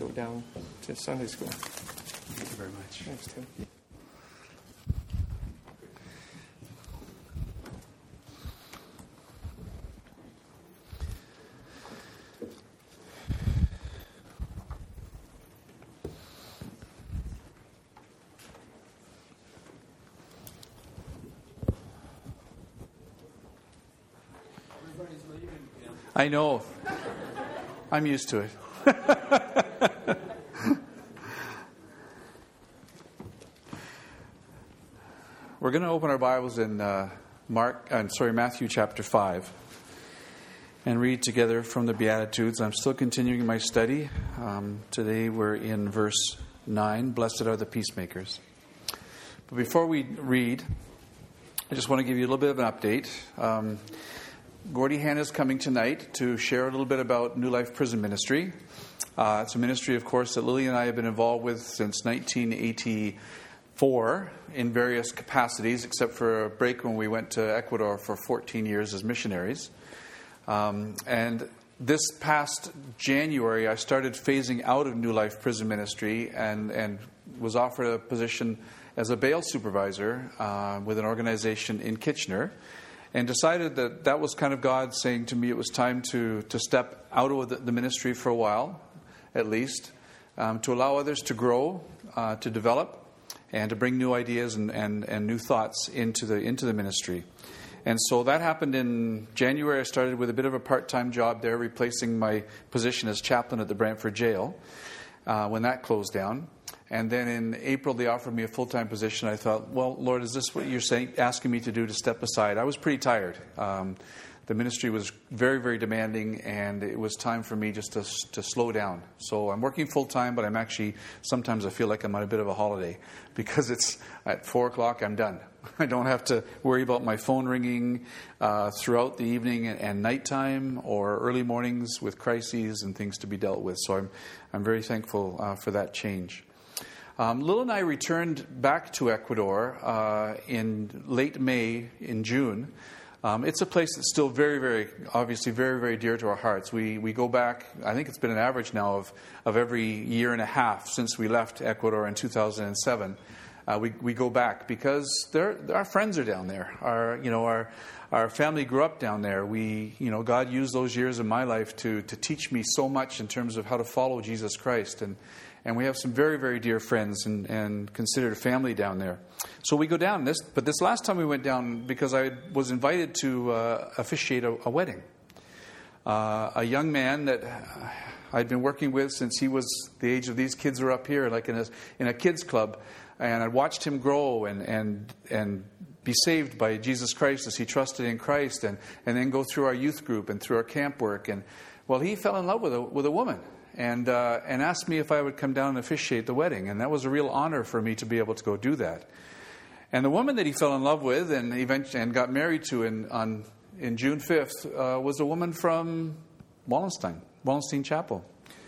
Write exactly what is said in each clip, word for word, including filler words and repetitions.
go down to Sunday school. Thank you very much. Thanks, Tim. I know. I'm used to it. We're going to open our Bibles in uh, Mark. I'm sorry, Matthew chapter five, and read together from the Beatitudes. I'm still continuing my study. Um, today we're in verse nine. Blessed are the peacemakers. But before we read, I just want to give you a little bit of an update. Um, Gordy Hanna is coming tonight to share a little bit about New Life Prison Ministry. Uh, it's a ministry, of course, that Lily and I have been involved with since nineteen eighty-four in various capacities, except for a break when we went to Ecuador for fourteen years as missionaries. Um, and this past January, I started phasing out of New Life Prison Ministry and, and was offered a position as a bail supervisor uh, with an organization in Kitchener. And decided that that was kind of God saying to me it was time to, to step out of the, the ministry for a while, at least, um, to allow others to grow, uh, to develop, and to bring new ideas and, and, and new thoughts into the into the ministry. And so that happened in January. I started with a bit of a part-time job there, replacing my position as chaplain at the Brantford Jail uh, when that closed down. And then in April, they offered me a full-time position. I thought, well, Lord, is this what you're saying, asking me to do, to step aside? I was pretty tired. Um, the ministry was very, very demanding, and it was time for me just to, to slow down. So I'm working full-time, but I'm actually, sometimes I feel like I'm on a bit of a holiday because it's at four o'clock, I'm done. I don't have to worry about my phone ringing uh, throughout the evening and, and nighttime or early mornings with crises and things to be dealt with. So I'm, I'm very thankful uh, for that change. Um, Lil and I returned back to Ecuador uh, in late May, in June. Um, it's a place that's still very, very, obviously very, very dear to our hearts. We we go back, I think it's been an average now of, of every year and a half since we left Ecuador in two thousand seven. Uh, we we go back because they're, our friends are down there. Our you know our our family grew up down there. We you know God used those years of my life to to teach me so much in terms of how to follow Jesus Christ. And And we have some very, very dear friends and, and considered a family down there. So we go down this, but this last time we went down because I was invited to uh, officiate a, a wedding. Uh, a young man that I'd been working with since he was the age of these kids are up here, like in a in a kids club, and I watched him grow and and and be saved by Jesus Christ as he trusted in Christ, and and then go through our youth group and through our camp work, and well, he fell in love with a with a woman. And uh, and asked me if I would come down and officiate the wedding. And that was a real honor for me to be able to go do that. And the woman that he fell in love with and eventually and got married to in on in June fifth uh, was a woman from Wallenstein, Wallenstein Chapel.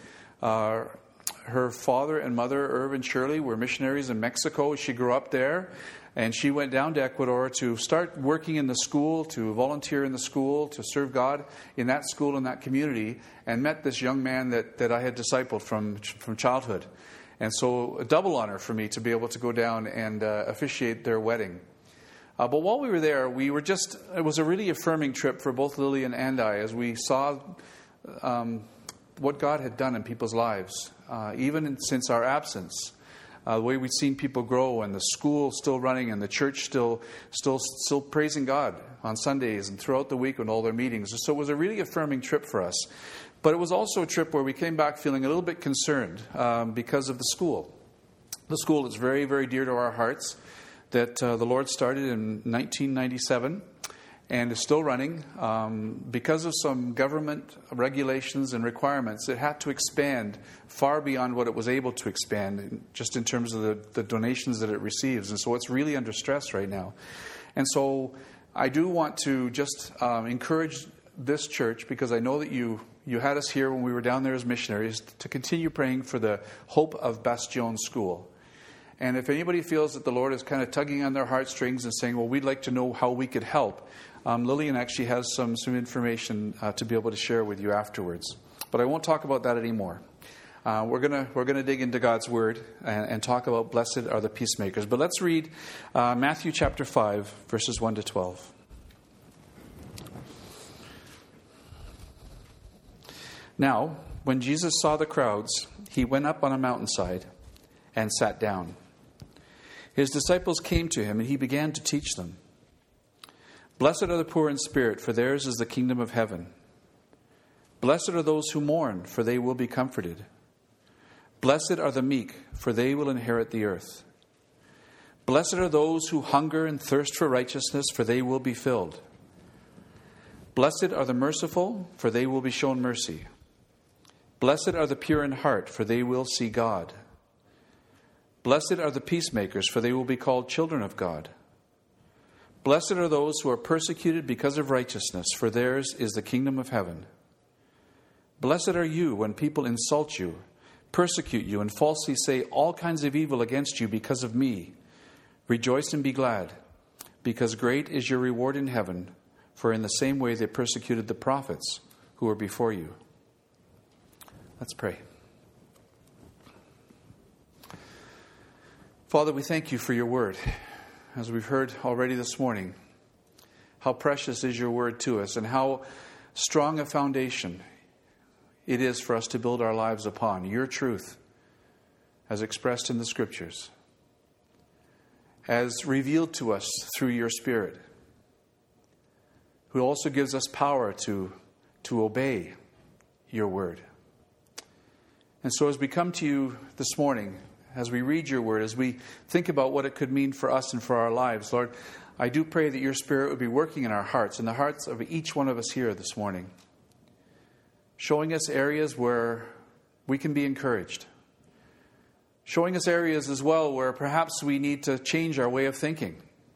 Uh, her father and mother, Irv and Shirley, were missionaries in Mexico. She grew up there. And she went down to Ecuador to start working in the school, to volunteer in the school, to serve God in that school, in that community, and met this young man that, that I had discipled from, from childhood. And so a double honor for me to be able to go down and uh, officiate their wedding. Uh, but while we were there, we were just, it was a really affirming trip for both Lillian and I as we saw um, what God had done in people's lives, uh, even in, since our absence. Uh, the way we've seen people grow, and the school still running, and the church still, still, still praising God on Sundays and throughout the week in all their meetings. So it was a really affirming trip for us. But it was also a trip where we came back feeling a little bit concerned um, because of the school. The school is very, very dear to our hearts. That uh, the Lord started in nineteen ninety-seven. And is still running. Um, because of some government regulations and requirements, it had to expand far beyond what it was able to expand, just in terms of the, the donations that it receives. And so it's really under stress right now. And so I do want to just um, encourage this church, because I know that you, you had us here when we were down there as missionaries, to continue praying for the hope of Bastion School. And if anybody feels that the Lord is kind of tugging on their heartstrings and saying, well, we'd like to know how we could help, um, Lillian actually has some, some information uh, to be able to share with you afterwards. But I won't talk about that anymore. uh, we're gonna we're gonna dig into God's word and, and talk about blessed are the peacemakers. But let's read uh, Matthew chapter five, verses one to twelve. Now, when Jesus saw the crowds, he went up on a mountainside and sat down. His disciples came to him, and he began to teach them. Blessed are the poor in spirit, for theirs is the kingdom of heaven. Blessed are those who mourn, for they will be comforted. Blessed are the meek, for they will inherit the earth. Blessed are those who hunger and thirst for righteousness, for they will be filled. Blessed are the merciful, for they will be shown mercy. Blessed are the pure in heart, for they will see God. Blessed are the peacemakers, for they will be called children of God. Blessed are those who are persecuted because of righteousness, for theirs is the kingdom of heaven. Blessed are you when people insult you, persecute you, and falsely say all kinds of evil against you because of me. Rejoice and be glad, because great is your reward in heaven, for in the same way they persecuted the prophets who were before you. Let's pray. Father, we thank you for your word. As we've heard already this morning, how precious is your word to us and how strong a foundation it is for us to build our lives upon. Your truth, as expressed in the Scriptures, as revealed to us through your Spirit, who also gives us power to, to obey your word. And so as we come to you this morning, as we read your word, as we think about what it could mean for us and for our lives, Lord, I do pray that your Spirit would be working in our hearts, in the hearts of each one of us here this morning, showing us areas where we can be encouraged, showing us areas as well where perhaps we need to change our way of thinking,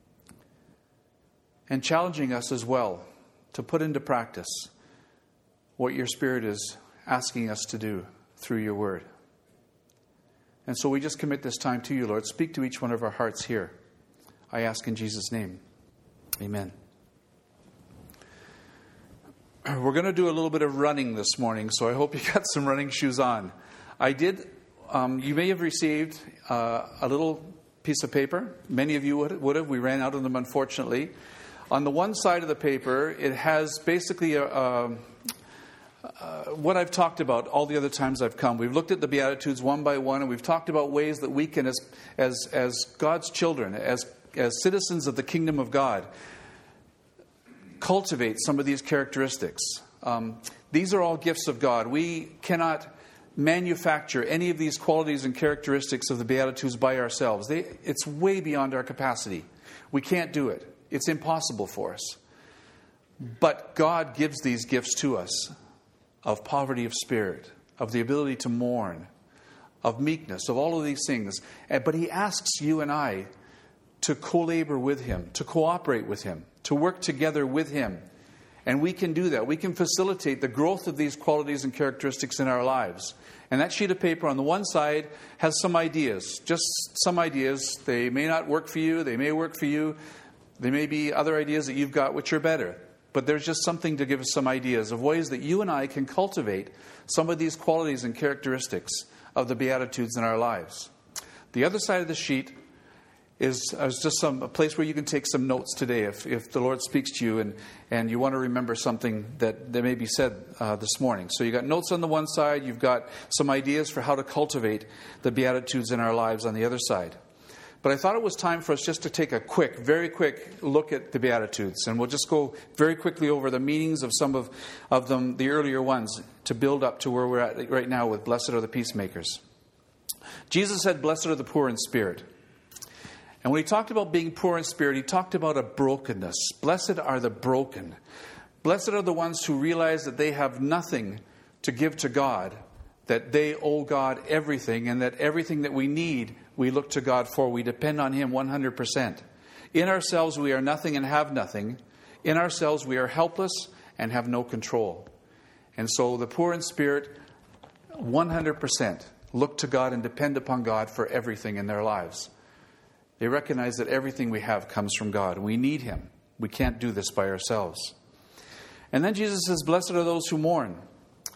and challenging us as well to put into practice what your Spirit is asking us to do through your word. And so we just commit this time to you, Lord. Speak to each one of our hearts here. I ask in Jesus' name. Amen. We're going to do a little bit of running this morning, so I hope you got some running shoes on. I did, um, you may have received uh, a little piece of paper. Many of you would, would have. We ran out of them, unfortunately. On the one side of the paper, it has basically a... a Uh, what I've talked about all the other times I've come. We've looked at the Beatitudes one by one, and we've talked about ways that we can, as as as God's children, as as citizens of the kingdom of God, cultivate some of these characteristics. Um, these are all gifts of God. We cannot manufacture any of these qualities and characteristics of the Beatitudes by ourselves. They, it's way beyond our capacity. We can't do it. It's impossible for us. But God gives these gifts to us, of poverty of spirit, of the ability to mourn, of meekness, of all of these things. But he asks you and I to co-labor with him, to cooperate with him, to work together with him. And we can do that. We can facilitate the growth of these qualities and characteristics in our lives. And that sheet of paper on the one side has some ideas, just some ideas. They may not work for you. They may work for you. There may be other ideas that you've got which are better. But there's just something to give us some ideas of ways that you and I can cultivate some of these qualities and characteristics of the Beatitudes in our lives. The other side of the sheet is, is just some a place where you can take some notes today if, if the Lord speaks to you and, and you want to remember something that, that may be said uh, this morning. So you've got notes on the one side. You've got some ideas for how to cultivate the Beatitudes in our lives on the other side. But I thought it was time for us just to take a quick, very quick look at the Beatitudes. And we'll just go very quickly over the meanings of some of, of them, the earlier ones, to build up to where we're at right now with blessed are the peacemakers. Jesus said, blessed are the poor in spirit. And when he talked about being poor in spirit, he talked about a brokenness. Blessed are the broken. Blessed are the ones who realize that they have nothing to give to God, that they owe God everything, and that everything that we need, we look to God for. We depend on him one hundred percent. In ourselves, we are nothing and have nothing. In ourselves, we are helpless and have no control. And so the poor in spirit, one hundred percent look to God and depend upon God for everything in their lives. They recognize that everything we have comes from God. We need him. We can't do this by ourselves. And then Jesus says, blessed are those who mourn.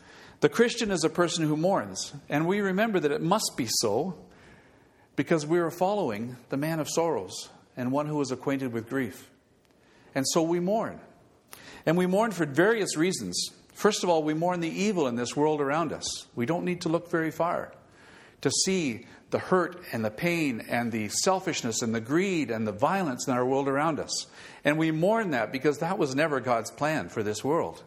The Christian is a person who mourns, and we remember that it must be so because we are following the man of sorrows and one who is acquainted with grief. And so we mourn. And we mourn for various reasons. First of all, we mourn the evil in this world around us. We don't need to look very far to see the hurt and the pain and the selfishness and the greed and the violence in our world around us. And we mourn that because that was never God's plan for this world.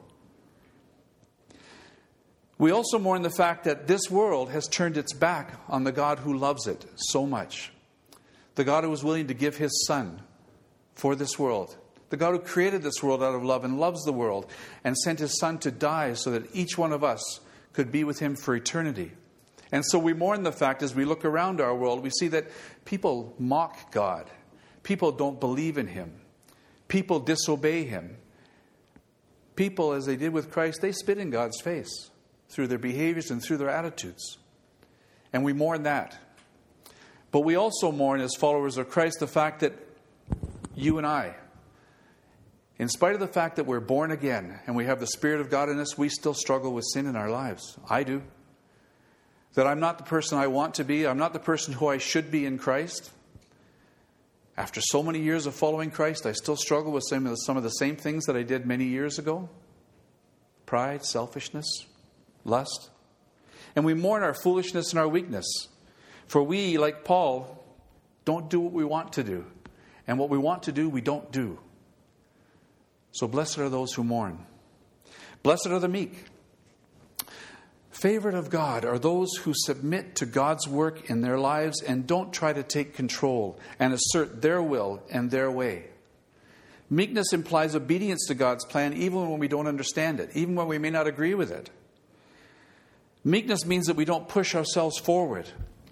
We also mourn the fact that this world has turned its back on the God who loves it so much. The God who was willing to give His Son for this world. The God who created this world out of love and loves the world and sent His Son to die so that each one of us could be with Him for eternity. And so we mourn the fact as we look around our world, we see that people mock God. People don't believe in Him. People disobey Him. People, as they did with Christ, they spit in God's face through their behaviors and through their attitudes. And we mourn that. But we also mourn as followers of Christ the fact that you and I, in spite of the fact that we're born again and we have the Spirit of God in us, we still struggle with sin in our lives. I do. That I'm not the person I want to be. I'm not the person who I should be in Christ. After so many years of following Christ, I still struggle with some of the, some of the same things that I did many years ago. Pride, selfishness, lust. And we mourn our foolishness and our weakness. For we, like Paul, don't do what we want to do. And what we want to do, we don't do. So blessed are those who mourn. Blessed are the meek. Favorite of God are those who submit to God's work in their lives and don't try to take control and assert their will and their way. Meekness implies obedience to God's plan even when we don't understand it, even when we may not agree with it. Meekness means that we don't push ourselves forward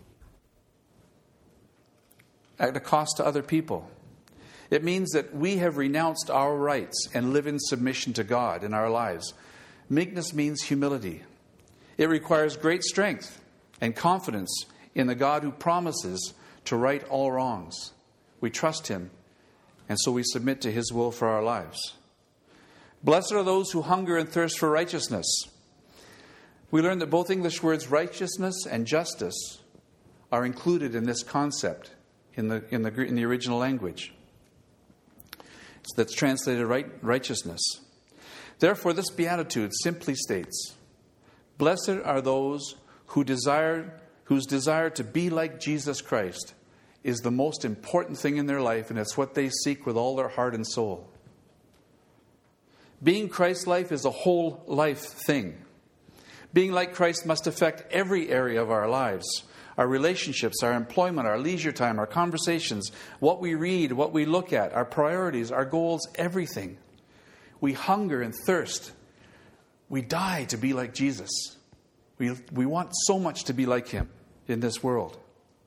at a cost to other people. It means that we have renounced our rights and live in submission to God in our lives. Meekness means humility. It requires great strength and confidence in the God who promises to right all wrongs. We trust Him, and so we submit to His will for our lives. Blessed are those who hunger and thirst for righteousness. We learn that both English words righteousness and justice are included in this concept in the in the in the original language. So that's translated right, righteousness. Therefore, this beatitude simply states, blessed are those who desire, whose desire to be like Jesus Christ is the most important thing in their life, and it's what they seek with all their heart and soul. Being Christ-like is a whole life thing. Being like Christ must affect every area of our lives. Our relationships, our employment, our leisure time, our conversations, what we read, what we look at, our priorities, our goals, everything. We hunger and thirst. We die to be like Jesus. We, we want so much to be like Him in this world.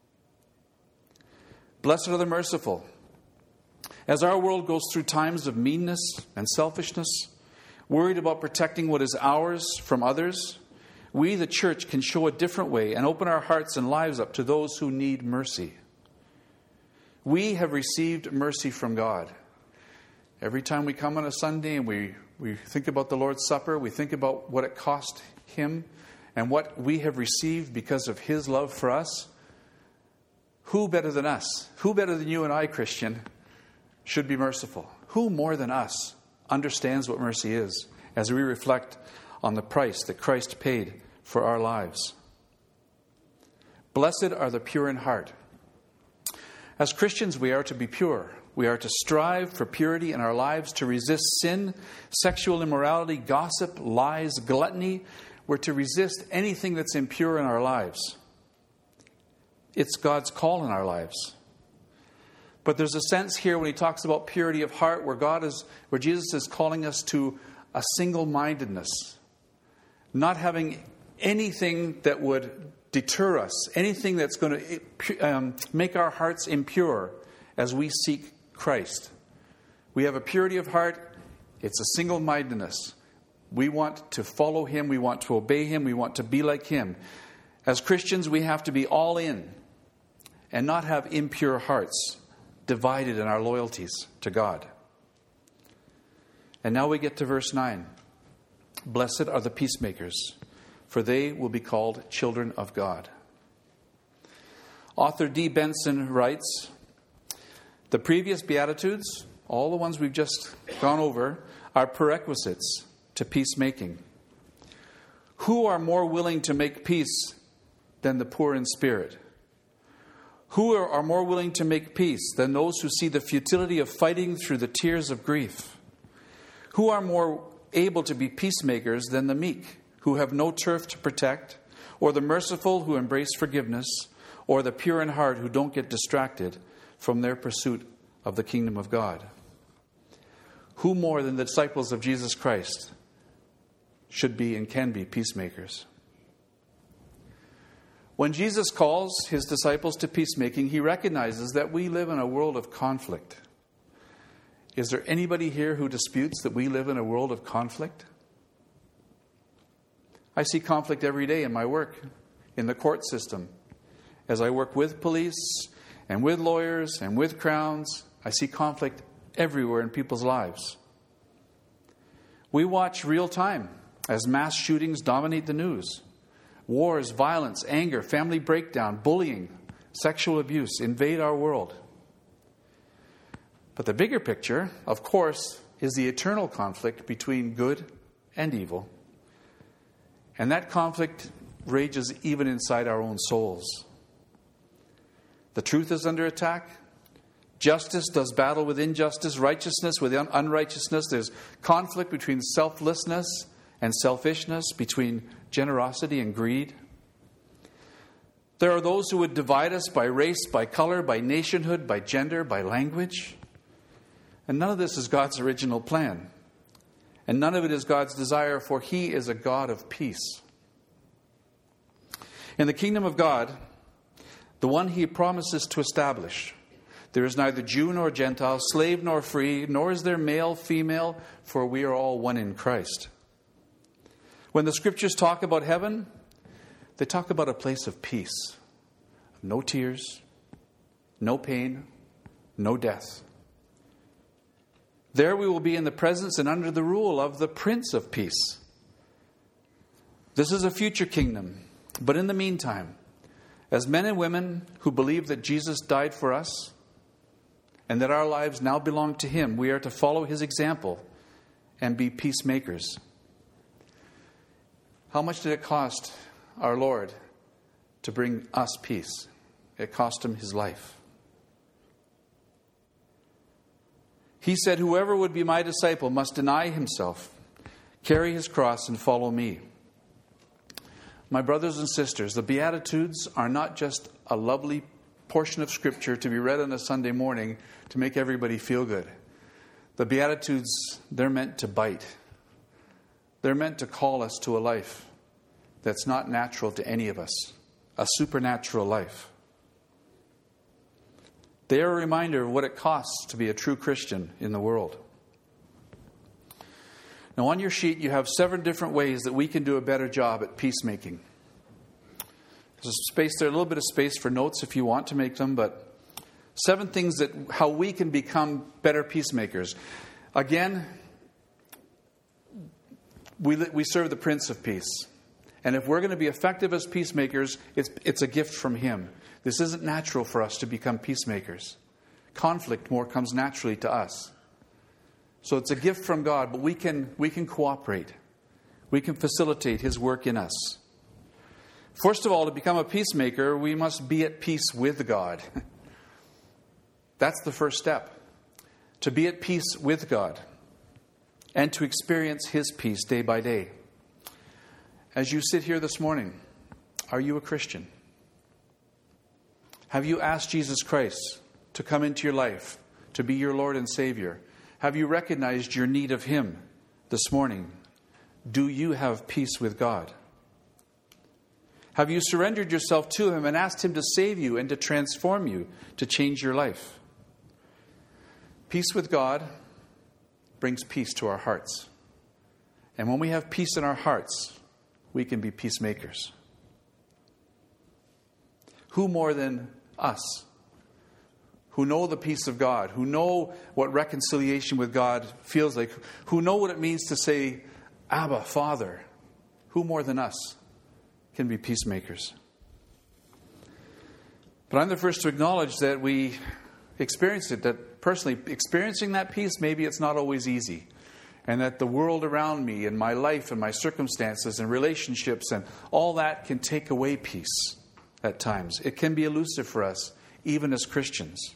Blessed are the merciful. As our world goes through times of meanness and selfishness, worried about protecting what is ours from others, we, the church, can show a different way and open our hearts and lives up to those who need mercy. We have received mercy from God. Every time we come on a Sunday and we, we think about the Lord's Supper, we think about what it cost Him and what we have received because of His love for us. Who better than us? Who better than you and I, Christian, should be merciful? Who more than us understands what mercy is as we reflect on the price that Christ paid for our lives? Blessed are the pure in heart. As Christians, we are to be pure. We are to strive for purity in our lives, to resist sin, sexual immorality, gossip, lies, gluttony. We're to resist anything that's impure in our lives. It's God's call in our lives. But there's a sense here when He talks about purity of heart where God is, where Jesus is calling us to a single-mindedness. Not having anything that would deter us, anything that's going to um, make our hearts impure as we seek Christ. We have a purity of heart. It's a single-mindedness. We want to follow Him. We want to obey Him. We want to be like Him. As Christians, we have to be all in and not have impure hearts divided in our loyalties to God. And now we get to verse nine. Blessed are the peacemakers, for they will be called children of God. Author D. Benson writes, the previous Beatitudes, all the ones we've just gone over, are prerequisites to peacemaking. Who are more willing to make peace than the poor in spirit? Who are, are more willing to make peace than those who see the futility of fighting through the tears of grief? Who are more able to be peacemakers than the meek, who have no turf to protect, or the merciful who embrace forgiveness, or the pure in heart who don't get distracted from their pursuit of the kingdom of God? Who more than the disciples of Jesus Christ should be and can be peacemakers? When Jesus calls his disciples to peacemaking, he recognizes that we live in a world of conflict. Is there anybody here who disputes that we live in a world of conflict? I see conflict every day in my work, in the court system. As I work with police and with lawyers and with crowns, I see conflict everywhere in people's lives. We watch real time as mass shootings dominate the news. Wars, violence, anger, family breakdown, bullying, sexual abuse invade our world. But the bigger picture, of course, is the eternal conflict between good and evil. And that conflict rages even inside our own souls. The truth is under attack. Justice does battle with injustice, righteousness with un- unrighteousness. There's conflict between selflessness and selfishness, between generosity and greed. There are those who would divide us by race, by color, by nationhood, by gender, by language. And none of this is God's original plan. And none of it is God's desire, for He is a God of peace. In the kingdom of God, the one He promises to establish, there is neither Jew nor Gentile, slave nor free, nor is there male, female, for we are all one in Christ. When the scriptures talk about heaven, they talk about a place of peace. No tears, no pain, no death. There we will be in the presence and under the rule of the Prince of Peace. This is a future kingdom, but in the meantime, as men and women who believe that Jesus died for us and that our lives now belong to Him, we are to follow His example and be peacemakers. How much did it cost our Lord to bring us peace? It cost Him His life. He said, whoever would be my disciple must deny himself, carry his cross, and follow me. My brothers and sisters, the Beatitudes are not just a lovely portion of Scripture to be read on a Sunday morning to make everybody feel good. The Beatitudes, they're meant to bite. They're meant to call us to a life that's not natural to any of us, a supernatural life. They are a reminder of what it costs to be a true Christian in the world. Now, on your sheet, you have seven different ways that we can do a better job at peacemaking. There's a space there, a little bit of space for notes if you want to make them, but seven things that how we can become better peacemakers. Again, we we serve the Prince of Peace. And if we're going to be effective as peacemakers, it's it's a gift from Him. This isn't natural for us to become peacemakers. Conflict more comes naturally to us. So it's a gift from God, but we can we can cooperate. We can facilitate His work in us. First of all, to become a peacemaker, we must be at peace with God. That's the first step. To be at peace with God and to experience His peace day by day. As you sit here this morning, are you a Christian? Have you asked Jesus Christ to come into your life, to be your Lord and Savior? Have you recognized your need of Him this morning? Do you have peace with God? Have you surrendered yourself to Him and asked Him to save you and to transform you, to change your life? Peace with God brings peace to our hearts. And when we have peace in our hearts, we can be peacemakers. Who more than us, who know the peace of God, who know what reconciliation with God feels like, who know what it means to say, Abba, Father, who more than us can be peacemakers. But I'm the first to acknowledge that we experience it, that personally experiencing that peace, maybe it's not always easy. And that the world around me and my life and my circumstances and relationships and all that can take away peace at times. It can be elusive for us, even as Christians.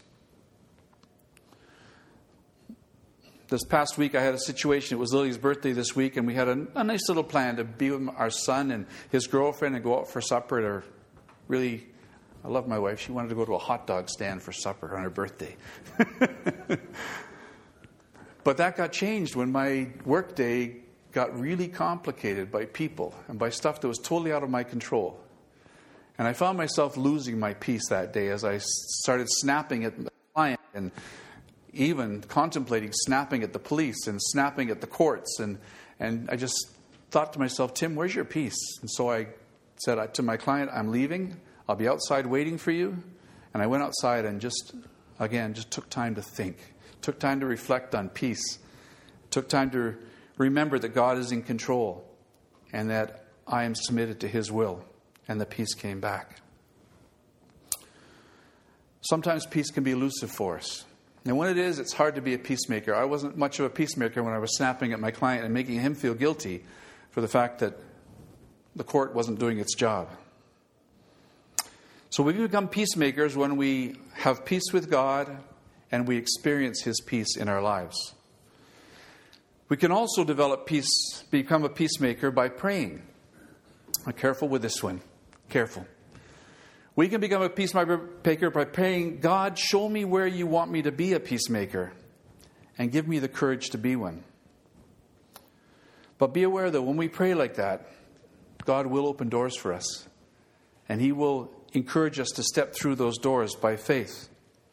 This past week I had a situation. It was Lily's birthday this week, and we had a, a nice little plan to be with our son and his girlfriend and go out for supper at her really... I love my wife. She wanted to go to a hot dog stand for supper on her birthday. But that got changed when my work day got really complicated by people and by stuff that was totally out of my control. And I found myself losing my peace that day as I started snapping at the client and even contemplating snapping at the police and snapping at the courts. And, and I just thought to myself, Tim, where's your peace? And so I said to my client, I'm leaving. I'll be outside waiting for you. And I went outside and just, again, just took time to think. Took time to reflect on peace. Took time to remember that God is in control and that I am submitted to His will. And the peace came back. Sometimes peace can be elusive for us. And when it is, it's hard to be a peacemaker. I wasn't much of a peacemaker when I was snapping at my client and making him feel guilty for the fact that the court wasn't doing its job. So we become peacemakers when we have peace with God and we experience His peace in our lives. We can also develop peace, become a peacemaker by praying. I'm careful with this one. Careful. We can become a peacemaker by praying, God, show me where you want me to be a peacemaker and give me the courage to be one. But be aware that when we pray like that, God will open doors for us. And He will encourage us to step through those doors by faith.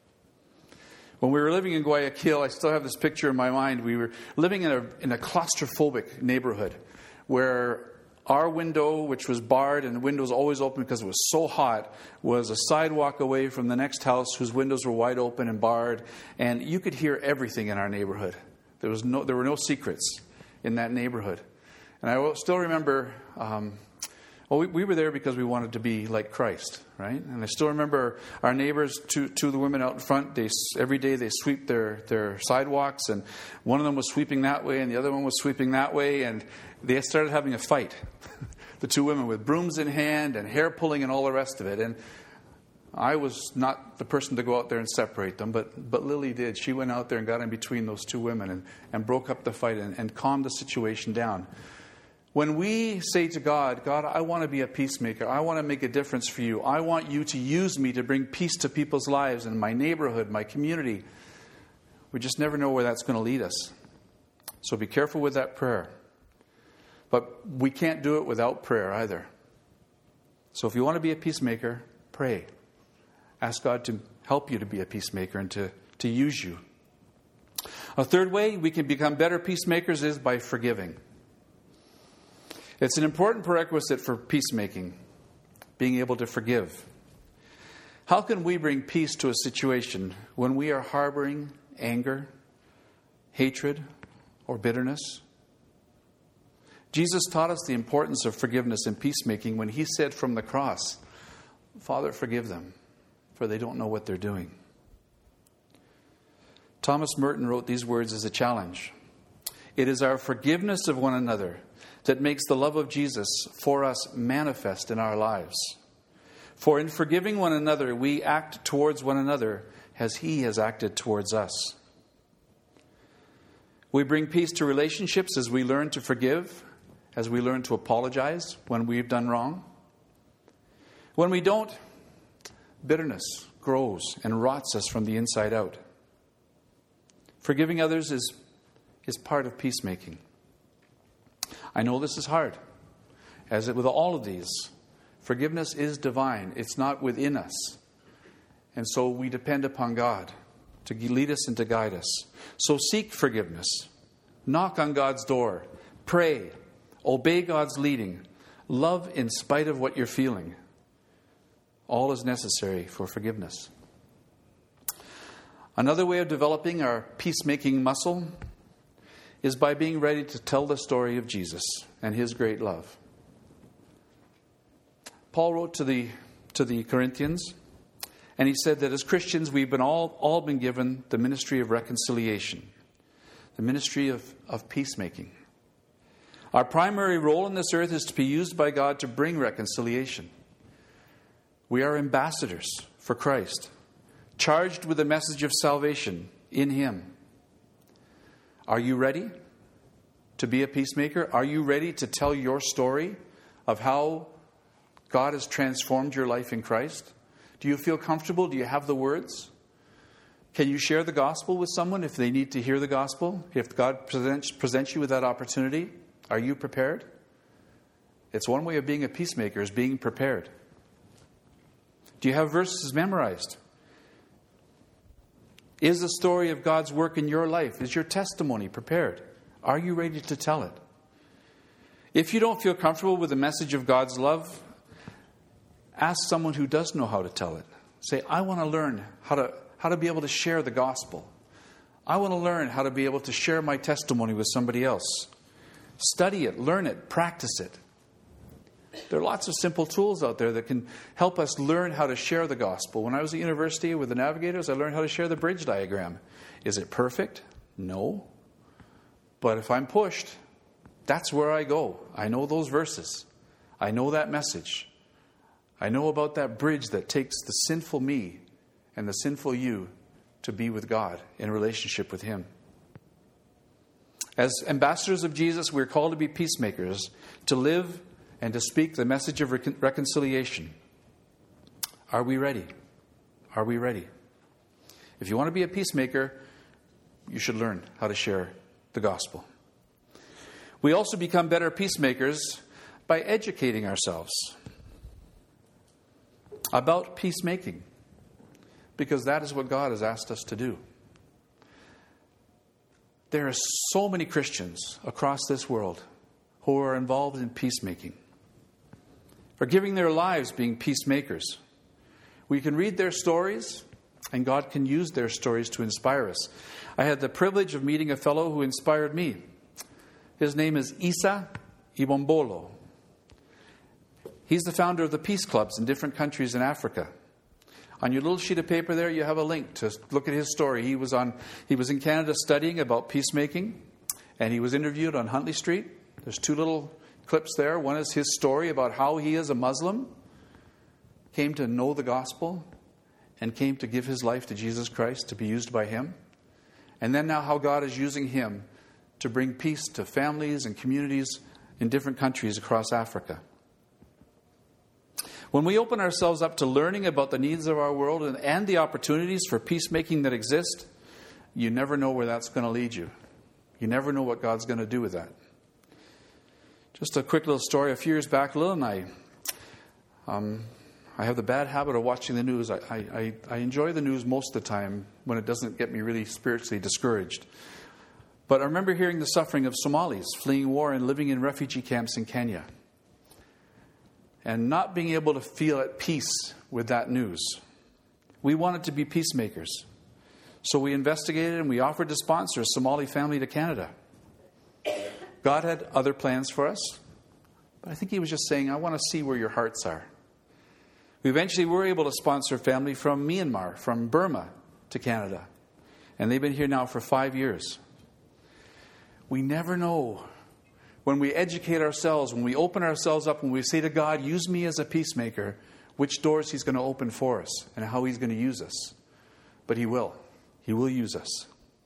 When we were living in Guayaquil, I still have this picture in my mind. We were living in a, in a claustrophobic neighborhood where our window, which was barred and the window was always open because it was so hot, was a sidewalk away from the next house whose windows were wide open and barred. And you could hear everything in our neighborhood. There was no, there were no secrets in that neighborhood. And I still remember... Um, Well, we, we were there because we wanted to be like Christ, right? And I still remember our neighbors, two, two of the women out in front, they, every day they sweep their, their sidewalks, and one of them was sweeping that way and the other one was sweeping that way, and they started having a fight. The two women with brooms in hand and hair pulling and all the rest of it. And I was not the person to go out there and separate them, but, but Lily did. She went out there and got in between those two women and, and broke up the fight and, and calmed the situation down. When we say to God, God, I want to be a peacemaker. I want to make a difference for you. I want you to use me to bring peace to people's lives in my neighborhood, my community. We just never know where that's going to lead us. So be careful with that prayer. But we can't do it without prayer either. So if you want to be a peacemaker, pray. Ask God to help you to be a peacemaker and to, to use you. A third way we can become better peacemakers is by forgiving. It's an important prerequisite for peacemaking, being able to forgive. How can we bring peace to a situation when we are harboring anger, hatred, or bitterness? Jesus taught us the importance of forgiveness and peacemaking when He said from the cross, Father, forgive them, for they don't know what they're doing. Thomas Merton wrote these words as a challenge. It is our forgiveness of one another that makes the love of Jesus for us manifest in our lives. For in forgiving one another, we act towards one another as He has acted towards us. We bring peace to relationships as we learn to forgive, as we learn to apologize when we've done wrong. When we don't, bitterness grows and rots us from the inside out. Forgiving others is, is part of peacemaking. I know this is hard. As with all of these, forgiveness is divine. It's not within us. And so we depend upon God to lead us and to guide us. So seek forgiveness. Knock on God's door. Pray. Obey God's leading. Love in spite of what you're feeling. All is necessary for forgiveness. Another way of developing our peacemaking muscle is by being ready to tell the story of Jesus and His great love. Paul wrote to the to the Corinthians, and he said that as Christians, we've been all, all been given the ministry of reconciliation, the ministry of, of peacemaking. Our primary role in this earth is to be used by God to bring reconciliation. We are ambassadors for Christ, charged with the message of salvation in Him. Are you ready to be a peacemaker? Are you ready to tell your story of how God has transformed your life in Christ? Do you feel comfortable? Do you have the words? Can you share the gospel with someone if they need to hear the gospel? If God presents, presents you with that opportunity, are you prepared? It's one way of being a peacemaker, is being prepared. Do you have verses memorized? Is the story of God's work in your life, is your testimony prepared? Are you ready to tell it? If you don't feel comfortable with the message of God's love, ask someone who does know how to tell it. Say, I want to learn how to, how to be able to share the gospel. I want to learn how to be able to share my testimony with somebody else. Study it, learn it, practice it. There are lots of simple tools out there that can help us learn how to share the gospel. When I was at university with the Navigators, I learned how to share the bridge diagram. Is it perfect? No. But if I'm pushed, that's where I go. I know those verses. I know that message. I know about that bridge that takes the sinful me and the sinful you to be with God in a relationship with Him. As ambassadors of Jesus, we're called to be peacemakers, to live and to speak the message of recon- reconciliation. Are we ready? Are we ready? If you want to be a peacemaker, you should learn how to share the gospel. We also become better peacemakers by educating ourselves about peacemaking, because that is what God has asked us to do. There are so many Christians across this world who are involved in peacemaking, are giving their lives being peacemakers. We can read their stories, and God can use their stories to inspire us. I had the privilege of meeting a fellow who inspired me. His name is Isa Ibombolo. He's the founder of the peace clubs in different countries in Africa. On your little sheet of paper there, you have a link to look at his story. He was on, he was in Canada studying about peacemaking, and he was interviewed on Huntley Street. There's two little clips there. One is his story about how he, as a Muslim, came to know the gospel and came to give his life to Jesus Christ to be used by Him. And then now how God is using him to bring peace to families and communities in different countries across Africa. When we open ourselves up to learning about the needs of our world and, and the opportunities for peacemaking that exist, you never know where that's going to lead you. You never know what God's going to do with that. Just a quick little story. A few years back, Lil and I, um, I have the bad habit of watching the news. I, I, I enjoy the news most of the time when it doesn't get me really spiritually discouraged. But I remember hearing the suffering of Somalis fleeing war and living in refugee camps in Kenya, and not being able to feel at peace with that news. We wanted to be peacemakers. So we investigated and we offered to sponsor a Somali family to Canada. God had other plans for us, but I think He was just saying, I want to see where your hearts are. We eventually were able to sponsor a family from Myanmar, from Burma, to Canada. And they've been here now for five years. We never know. When we educate ourselves, when we open ourselves up, when we say to God, use me as a peacemaker, which doors He's going to open for us and how He's going to use us. But He will. He will use us.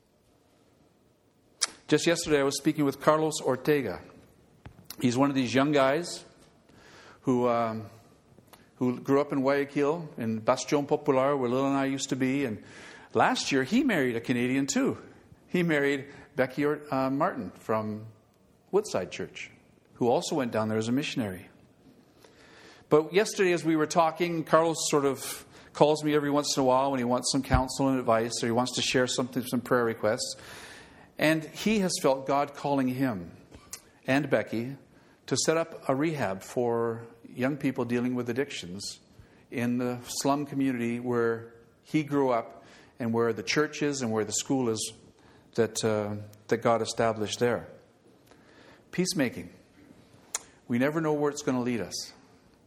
Just yesterday, I was speaking with Carlos Ortega. He's one of these young guys who um, who grew up in Guayaquil, in Bastion Popular, where Lil and I used to be. And last year, he married a Canadian too. He married Becky uh, Martin from Woodside Church, who also went down there as a missionary. But yesterday, as we were talking, Carlos sort of calls me every once in a while when he wants some counsel and advice, or he wants to share something, some prayer requests. And he has felt God calling him and Becky to set up a rehab for young people dealing with addictions in the slum community where he grew up and where the church is and where the school is that uh, that God established there. Peacemaking. We never know where it's going to lead us.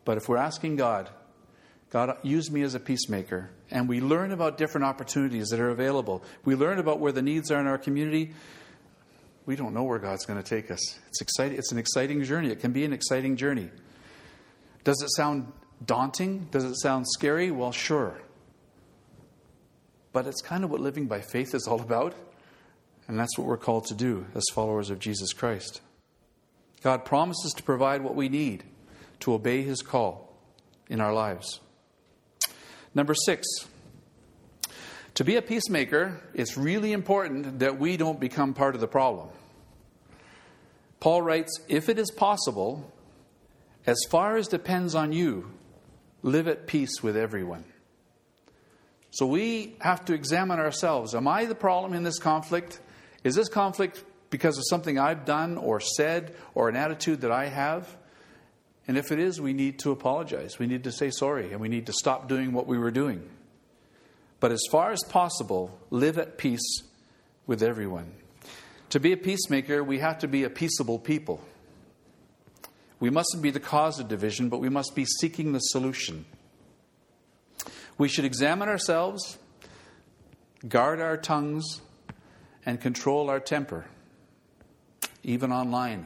But if we're asking God, God, use me as a peacemaker, and we learn about different opportunities that are available, we learn about where the needs are in our community, we don't know where God's going to take us. It's exciting. It's an exciting journey. It can be an exciting journey. Does it sound daunting? Does it sound scary? Well, sure. But it's kind of what living by faith is all about. And that's what we're called to do as followers of Jesus Christ. God promises to provide what we need to obey His call in our lives. Number six, to be a peacemaker, it's really important that we don't become part of the problem. Paul writes, if it is possible, as far as depends on you, live at peace with everyone. So we have to examine ourselves. Am I the problem in this conflict? Is this conflict because of something I've done or said or an attitude that I have? And if it is, we need to apologize. We need to say sorry, and we need to stop doing what we were doing. But as far as possible, live at peace with everyone. To be a peacemaker, we have to be a peaceable people. We mustn't be the cause of division, but we must be seeking the solution. We should examine ourselves, guard our tongues, and control our temper, even online.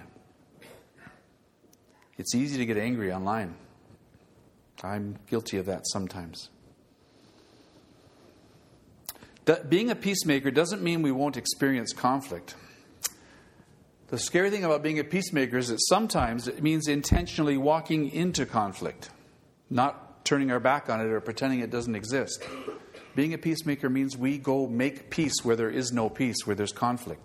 It's easy to get angry online. I'm guilty of that sometimes. That being a peacemaker doesn't mean we won't experience conflict. The scary thing about being a peacemaker is that sometimes it means intentionally walking into conflict, not turning our back on it or pretending it doesn't exist. Being a peacemaker means we go make peace where there is no peace, where there's conflict.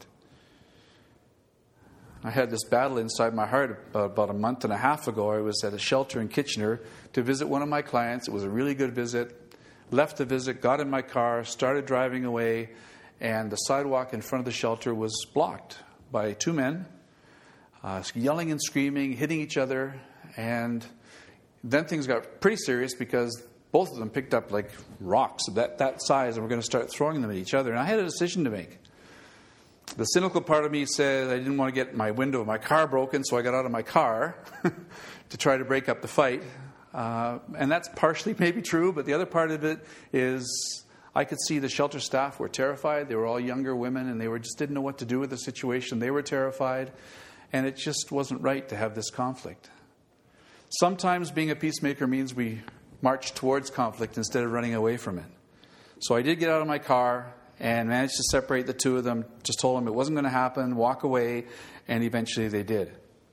I had this battle inside my heart about a month and a half ago. I was at a shelter in Kitchener to visit one of my clients. It was a really good visit. Left the visit, got in my car, started driving away, and the sidewalk in front of the shelter was blocked by two men, uh, yelling and screaming, hitting each other. And then things got pretty serious because both of them picked up like rocks of that, that size and were going to start throwing them at each other. And I had a decision to make. The cynical part of me said I didn't want to get my window of my car broken, so I got out of my car to try to break up the fight. Uh, and that's partially maybe true, but the other part of it is I could see the shelter staff were terrified. They were all younger women, and they were just didn't know what to do with the situation. They were terrified, and it just wasn't right to have this conflict. Sometimes being a peacemaker means we march towards conflict instead of running away from it. So I did get out of my car and managed to separate the two of them, just told them it wasn't going to happen, walk away, and eventually they did.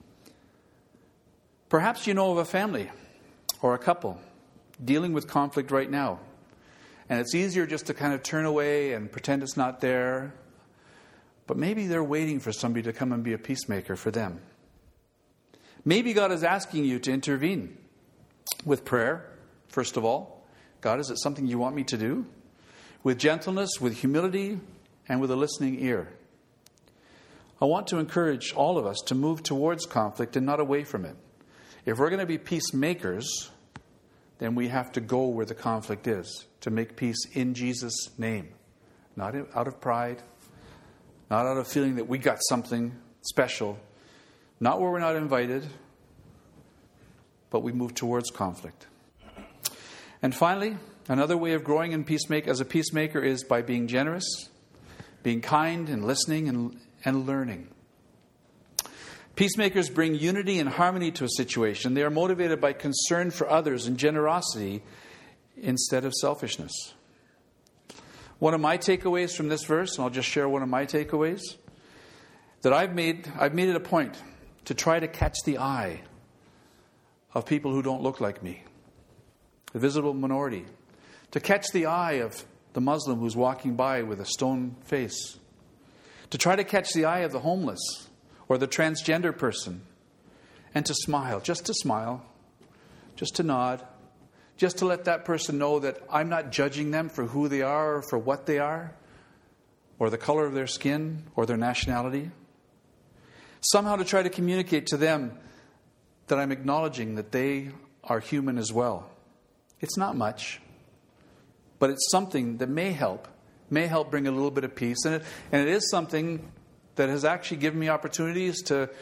Perhaps you know of a family or a couple dealing with conflict right now. And it's easier just to kind of turn away and pretend it's not there. But maybe they're waiting for somebody to come and be a peacemaker for them. Maybe God is asking you to intervene with prayer, first of all. God, is it something you want me to do? With gentleness, with humility, and with a listening ear. I want to encourage all of us to move towards conflict and not away from it. If we're going to be peacemakers, then we have to go where the conflict is, to make peace in Jesus' name. Not out of pride, not out of feeling that we got something special, not where we're not invited, but we move towards conflict. And finally, another way of growing in peacemaker as a peacemaker is by being generous, being kind and listening and, and learning. Peacemakers bring unity and harmony to a situation. They are motivated by concern for others and generosity instead of selfishness. One of my takeaways from this verse, and I'll just share one of my takeaways, that I've made, I've made it a point to try to catch the eye of people who don't look like me, the visible minority, to catch the eye of the Muslim who's walking by with a stone face, to try to catch the eye of the homeless or the transgender person, and to smile, just to smile, just to nod, just to let that person know that I'm not judging them for who they are or for what they are, or the color of their skin or their nationality. Somehow to try to communicate to them that I'm acknowledging that they are human as well. It's not much, but it's something that may help, may help bring a little bit of peace. And it, and it is something that has actually given me opportunities to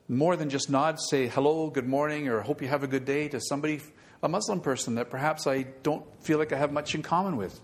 more than just nod, say hello, good morning, or hope you have a good day to somebody, a Muslim person that perhaps I don't feel like I have much in common with.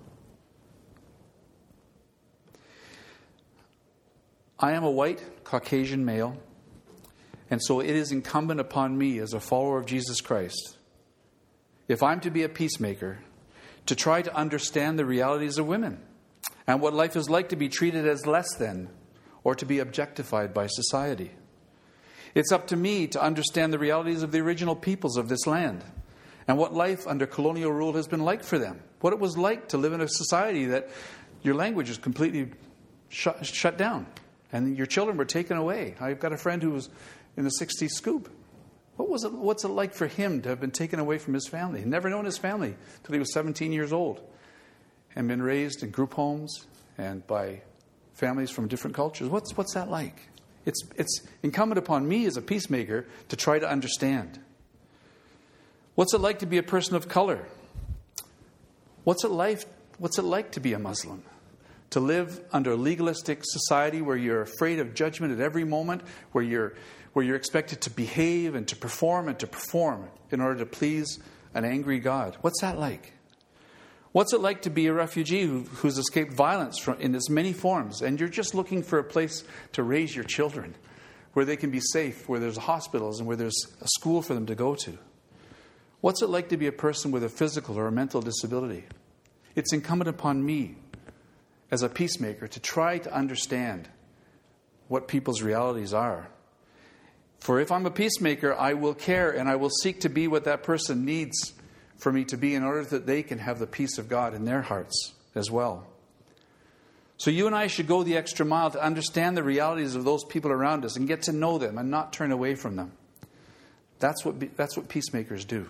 I am a white Caucasian male, and so it is incumbent upon me as a follower of Jesus Christ, if I'm to be a peacemaker, to try to understand the realities of women and what life is like to be treated as less than or to be objectified by society. It's up to me to understand the realities of the original peoples of this land and what life under colonial rule has been like for them. What it was like to live in a society that your language is completely shut, shut down and your children were taken away. I've got a friend who was in the sixties Scoop. What was it, what's it like for him to have been taken away from his family? He'd never known his family until he was seventeen years old and been raised in group homes and by families from different cultures. What's, what's that like? It's, it's incumbent upon me as a peacemaker to try to understand. What's it like to be a person of color? What's it like, what's it like to be a Muslim? To live under a legalistic society where you're afraid of judgment at every moment, where you're, where you're expected to behave and to perform and to perform in order to please an angry God. What's that like? What's it like to be a refugee who, who's escaped violence from, in its many forms, and you're just looking for a place to raise your children, where they can be safe, where there's hospitals and where there's a school for them to go to? What's it like to be a person with a physical or a mental disability? It's incumbent upon me as a peacemaker to try to understand what people's realities are. For if I'm a peacemaker, I will care and I will seek to be what that person needs for me to be in order that they can have the peace of God in their hearts as well. So you and I should go the extra mile to understand the realities of those people around us and get to know them and not turn away from them. That's what, that's what peacemakers do.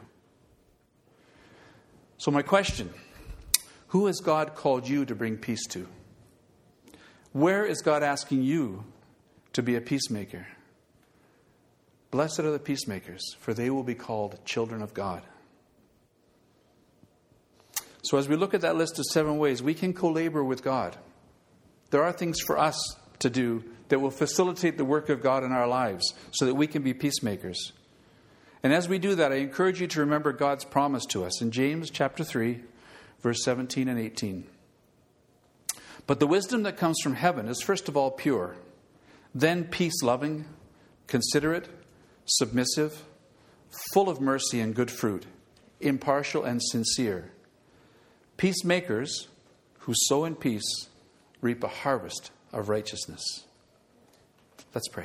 So my question, who has God called you to bring peace to? Where is God asking you to be a peacemaker? Blessed are the peacemakers, for they will be called children of God. So as we look at that list of seven ways, we can co-labor with God. There are things for us to do that will facilitate the work of God in our lives so that we can be peacemakers. And as we do that, I encourage you to remember God's promise to us in James chapter three, verse seventeen and eighteen. But the wisdom that comes from heaven is first of all pure, then peace-loving, considerate, submissive, full of mercy and good fruit, impartial and sincere. Peacemakers who sow in peace reap a harvest of righteousness. Let's pray.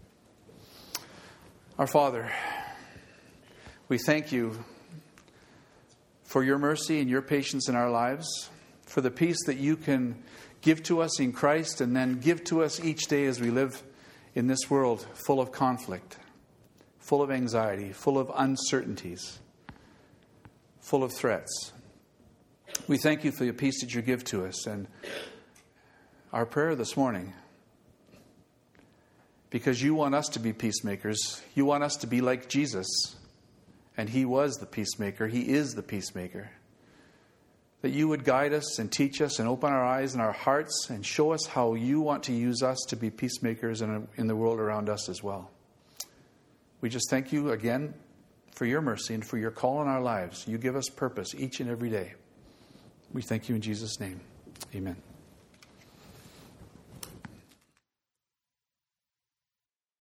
Our Father, we thank you for your mercy and your patience in our lives, for the peace that you can give to us in Christ and then give to us each day as we live in this world full of conflict, full of anxiety, full of uncertainties, full of threats. We thank you for the peace that you give to us. And our prayer this morning, because you want us to be peacemakers, you want us to be like Jesus, and he was the peacemaker, he is the peacemaker, that you would guide us and teach us and open our eyes and our hearts and show us how you want to use us to be peacemakers in, in the world around us as well. We just thank you again for your mercy and for your call in our lives. You give us purpose each and every day. We thank you in Jesus' name. Amen.